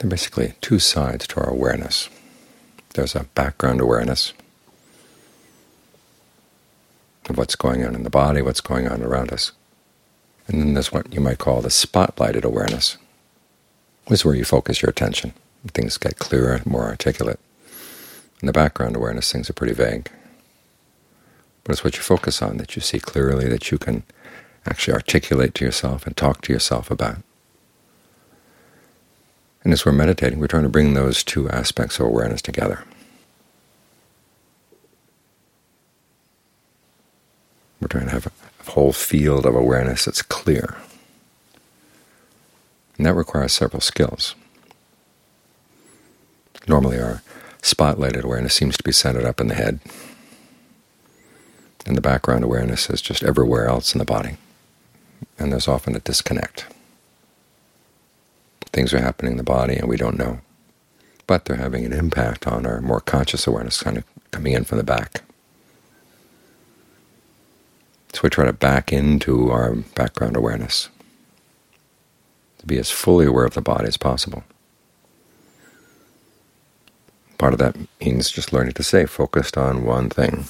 There are basically two sides to our awareness. There's a background awareness of what's going on in the body, what's going on around us. And then there's what you might call the spotlighted awareness. This is where you focus your attention. Things get clearer, more articulate. In the background awareness, things are pretty vague. But it's what you focus on that you see clearly, that you can actually articulate to yourself and talk to yourself about. And as we're meditating, we're trying to bring those two aspects of awareness together. We're trying to have a whole field of awareness that's clear. And that requires several skills. Normally our spotlighted awareness seems to be centered up in the head, and the background awareness is just everywhere else in the body. And there's often a disconnect. Things are happening in the body and we don't know, but they're having an impact on our more conscious awareness, kind of coming in from the back. So we try to back into our background awareness, to be as fully aware of the body as possible. Part of that means just learning to stay focused on one thing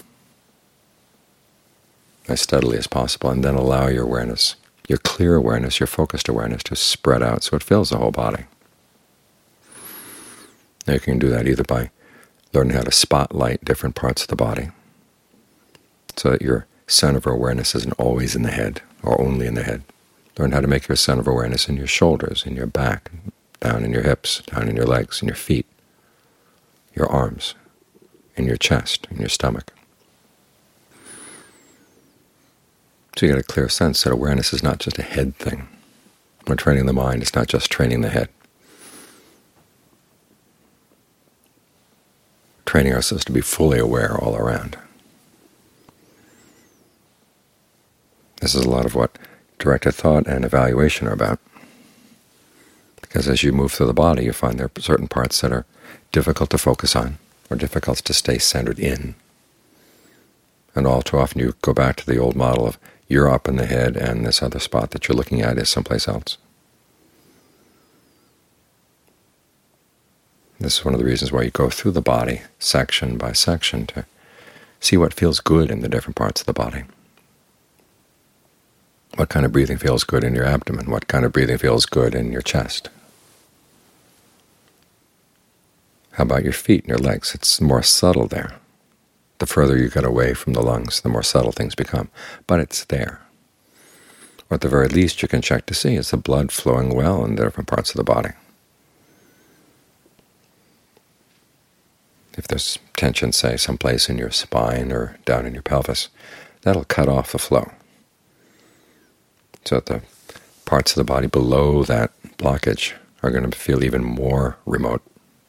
as steadily as possible, and then allow your awareness, your clear awareness, your focused awareness, to spread out so it fills the whole body. Now you can do that either by learning how to spotlight different parts of the body, so that your center of awareness isn't always in the head or only in the head. Learn how to make your center of awareness in your shoulders, in your back, down in your hips, down in your legs, in your feet, your arms, in your chest, in your stomach. So you get a clear sense that awareness is not just a head thing. When training the mind, it's not just training the head. Training ourselves to be fully aware all around. This is a lot of what directed thought and evaluation are about. Because as you move through the body, you find there are certain parts that are difficult to focus on, or difficult to stay centered in. And all too often you go back to the old model of you're up in the head and this other spot that you're looking at is someplace else. This is one of the reasons why you go through the body section by section to see what feels good in the different parts of the body. What kind of breathing feels good in your abdomen? What kind of breathing feels good in your chest? How about your feet and your legs? It's more subtle there. The further you get away from the lungs, the more subtle things become. But it's there. Or at the very least you can check to see, is the blood flowing well in the different parts of the body? If there's tension, say, someplace in your spine or down in your pelvis, that'll cut off the flow. So that the parts of the body below that blockage are going to feel even more remote.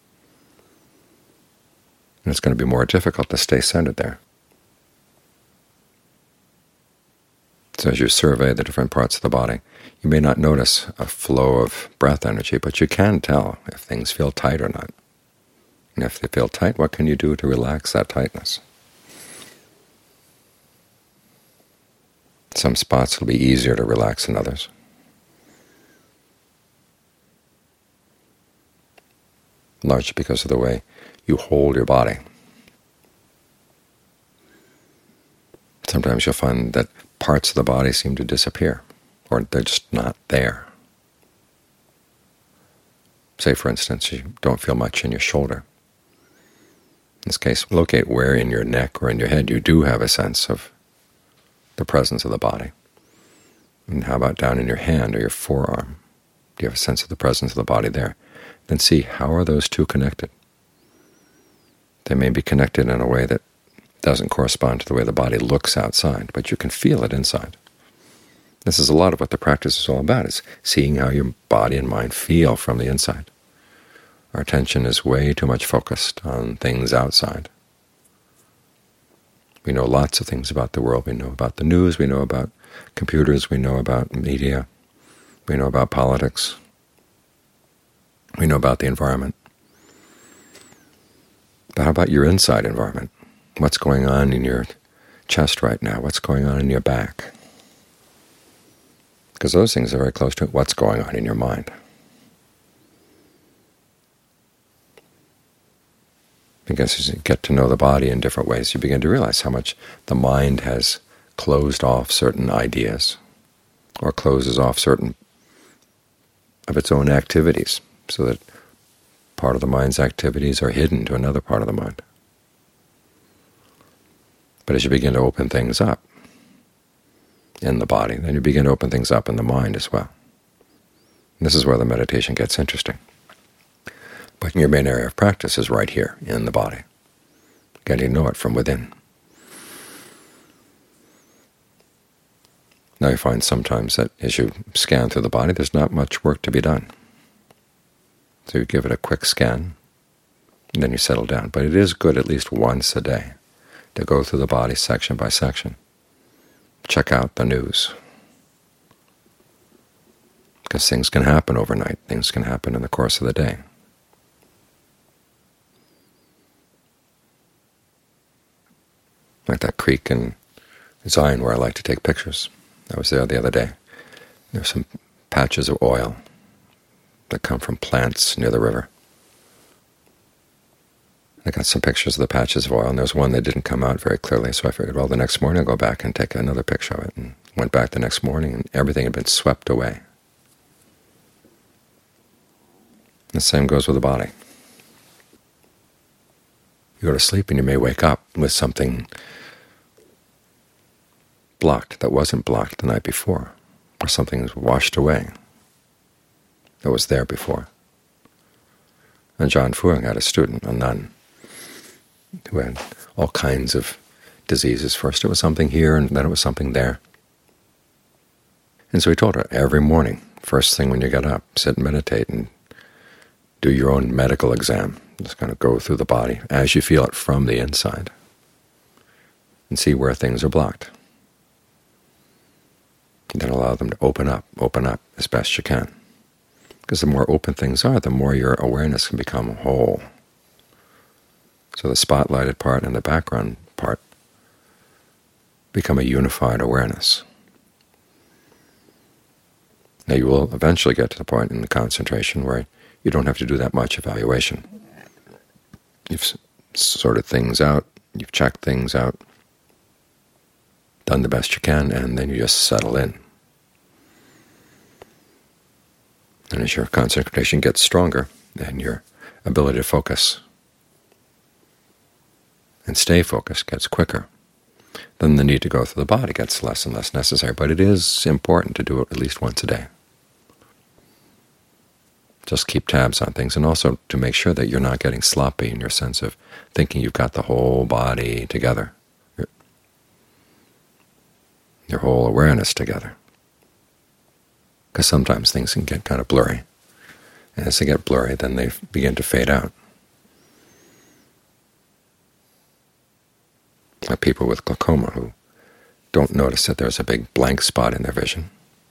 And it's going to be more difficult to stay centered there. So as you survey the different parts of the body, you may not notice a flow of breath energy, but you can tell if things feel tight or not. And if they feel tight, what can you do to relax that tightness? Some spots will be easier to relax than others. Largely because of the way you hold your body. Sometimes you'll find that parts of the body seem to disappear, or they're just not there. Say, for instance, you don't feel much in your shoulder. In this case, locate where in your neck or in your head you do have a sense of the presence of the body. And how about down in your hand or your forearm? Do you have a sense of the presence of the body there? Then see, how are those two connected? They may be connected in a way that doesn't correspond to the way the body looks outside, but you can feel it inside. This is a lot of what the practice is all about, is seeing how your body and mind feel from the inside. Our attention is way too much focused on things outside. We know lots of things about the world. We know about the news, we know about computers, we know about media, we know about politics, we know about the environment. But how about your inside environment? What's going on in your chest right now? What's going on in your back? Because those things are very close to what's going on in your mind. Because as you get to know the body in different ways, you begin to realize how much the mind has closed off certain ideas or closes off certain of its own activities, so that part of the mind's activities are hidden to another part of the mind. But as you begin to open things up in the body, then you begin to open things up in the mind as well. And this is where the meditation gets interesting. But your main area of practice is right here in the body, getting to know it from within. Now you find sometimes that as you scan through the body, there's not much work to be done. So you give it a quick scan, and then you settle down. But it is good at least once a day to go through the body section by section. Check out the news. Because things can happen overnight. Things can happen in the course of the day. Like that creek in Zion where I like to take pictures. I was there the other day. There's some patches of oil that come from plants near the river. I got some pictures of the patches of oil, and there was one that didn't come out very clearly, so I figured, well, the next morning I'll go back and take another picture of it. And went back the next morning, and everything had been swept away. The same goes with the body. You go to sleep and you may wake up with something blocked that wasn't blocked the night before, or something was washed away that was there before. And John Fuang had a student, a nun, who had all kinds of diseases. First it was something here, and then it was something there. And so he told her, every morning, first thing when you get up, sit and meditate and do your own medical exam. Just kind of go through the body as you feel it from the inside and see where things are blocked. And then allow them to open up as best you can. Because the more open things are, the more your awareness can become whole. So the spotlighted part and the background part become a unified awareness. Now you will eventually get to the point in the concentration where you don't have to do that much evaluation. You've sorted things out, you've checked things out, done the best you can, and then you just settle in. And as your concentration gets stronger, then your ability to focus and stay focused gets quicker. Then the need to go through the body gets less and less necessary, but it is important to do it at least once a day. Just keep tabs on things, and also to make sure that you're not getting sloppy in your sense of thinking you've got the whole body together, your whole awareness together. Because sometimes things can get kind of blurry. And as they get blurry, then they begin to fade out. Like people with glaucoma who don't notice that there's a big blank spot in their vision.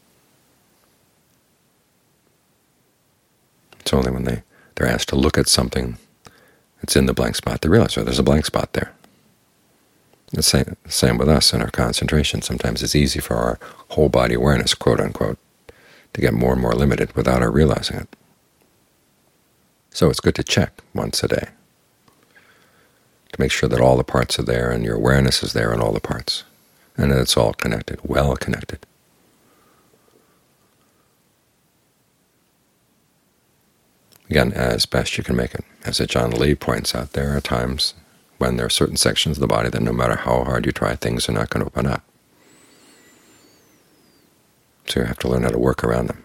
It's only when they're asked to look at something that's in the blank spot they realize, oh, there's a blank spot there. The same with us in our concentration. Sometimes it's easy for our whole body awareness, quote unquote, to get more and more limited without our realizing it. So it's good to check once a day to make sure that all the parts are there and your awareness is there in all the parts, and that it's all connected, well connected. Again, as best you can make it. As John Lee points out, there are times when there are certain sections of the body that no matter how hard you try, things are not going to open up. So you have to learn how to work around them.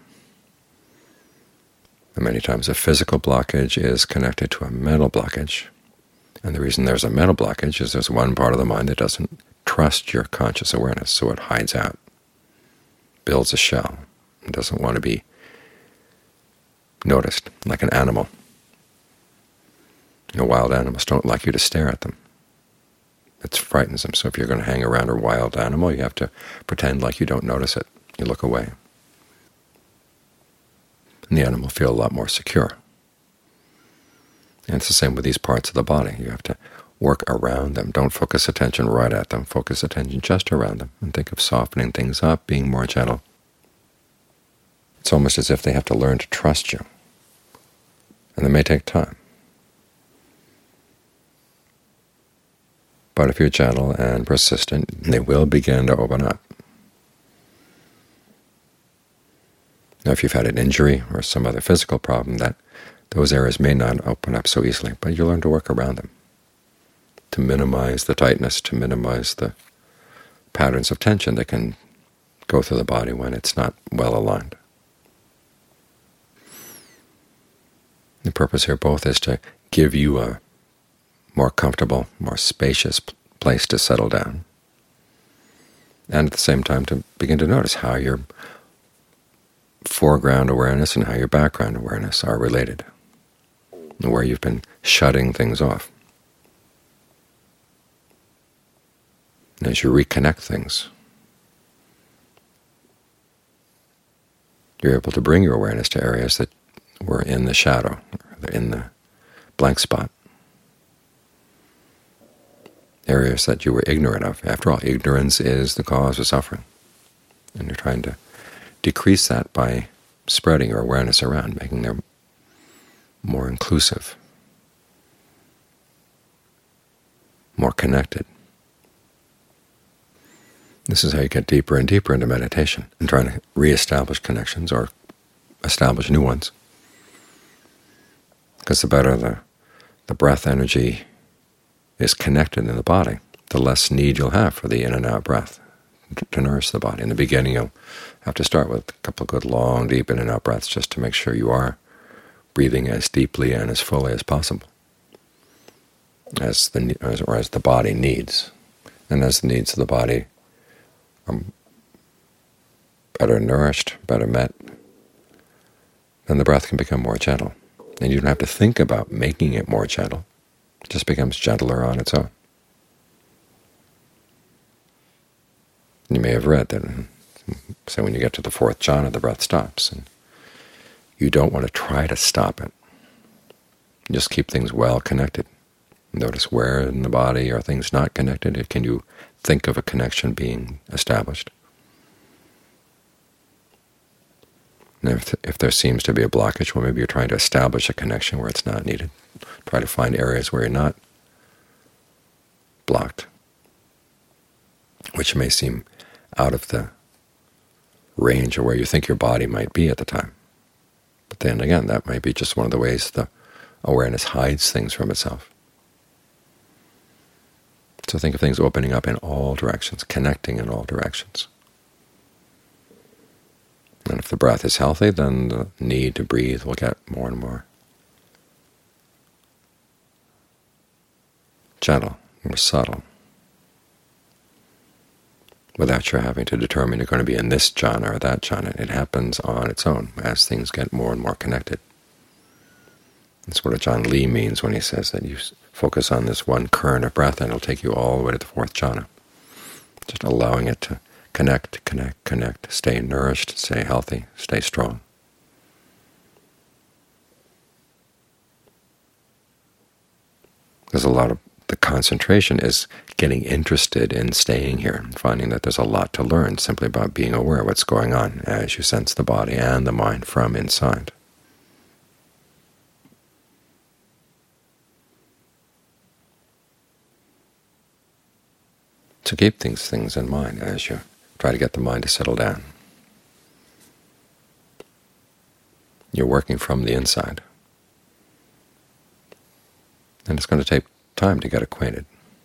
And many times a physical blockage is connected to a mental blockage. And the reason there's a mental blockage is there's one part of the mind that doesn't trust your conscious awareness, so it hides out, builds a shell, and doesn't want to be noticed, like an animal. Wild animals don't like you to stare at them. It frightens them. So if you're going to hang around a wild animal, you have to pretend like you don't notice it. You look away. And the animal will feel a lot more secure. And it's the same with these parts of the body. You have to work around them. Don't focus attention right at them. Focus attention just around them. And think of softening things up, being more gentle. It's almost as if they have to learn to trust you. And it may take time. But if you're gentle and persistent, they will begin to open up. Now, if you've had an injury or some other physical problem, those areas may not open up so easily, but you learn to work around them, to minimize the tightness, to minimize the patterns of tension that can go through the body when it's not well aligned. The purpose here both is to give you a more comfortable, more spacious place to settle down, and at the same time to begin to notice how your foreground awareness and how your background awareness are related, and where you've been shutting things off. And as you reconnect things, you're able to bring your awareness to areas that were in the shadow, in the blank spot, areas that you were ignorant of. After all, ignorance is the cause of suffering, and you're trying to decrease that by spreading your awareness around, making them more inclusive, more connected. This is how you get deeper and deeper into meditation and trying to reestablish connections or establish new ones. Because the better the breath energy is connected in the body, the less need you'll have for the in and out breath to nourish the body. In the beginning, you'll have to start with a couple of good long, deep in and out breaths just to make sure you are breathing as deeply and as fully as possible, as the body needs. And as the needs of the body are better nourished, better met, then the breath can become more gentle. And you don't have to think about making it more gentle. It just becomes gentler on its own. You may have read that, so when you get to the fourth jhana, the breath stops, and you don't want to try to stop it. Just keep things well connected. Notice where in the body are things not connected. Can you think of a connection being established? And if there seems to be a blockage, well, maybe you're trying to establish a connection where it's not needed. Try to find areas where you're not blocked, which may seem out of the range of where you think your body might be at the time. But then again, that might be just one of the ways the awareness hides things from itself. So think of things opening up in all directions, connecting in all directions. And if the breath is healthy, then the need to breathe will get more and more gentle, more subtle, without your having to determine you're going to be in this jhana or that jhana. It happens on its own as things get more and more connected. That's what Ajaan Lee means when he says that you focus on this one current of breath and it'll take you all the way to the fourth jhana. Just allowing it to connect, connect, connect, stay nourished, stay healthy, stay strong. There's a lot of the concentration is getting interested in staying here and finding that there's a lot to learn simply about being aware of what's going on as you sense the body and the mind from inside. So keep these things in mind as you try to get the mind to settle down. You're working from the inside, and it's going to take time to get acquainted.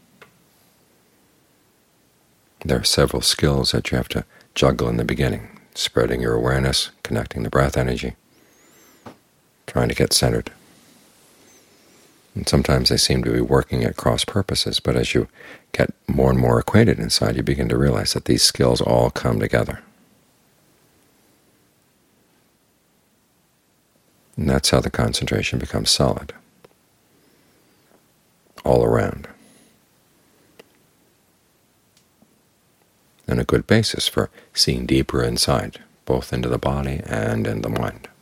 There are several skills that you have to juggle in the beginning: spreading your awareness, connecting the breath energy, trying to get centered. And sometimes they seem to be working at cross purposes, but as you get more and more acquainted inside, you begin to realize that these skills all come together. And that's how the concentration becomes solid, all around, and a good basis for seeing deeper inside, both into the body and in the mind.